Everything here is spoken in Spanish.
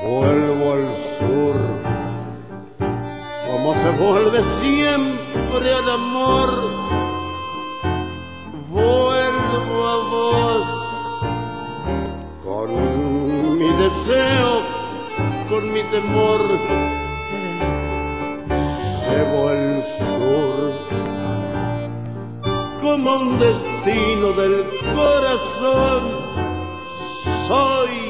Vuelvo al sur, como se vuelve siempre al amor. Vuelvo a vos, con mi deseo, con mi temor. Llevo el sur como un destino del corazón. Soy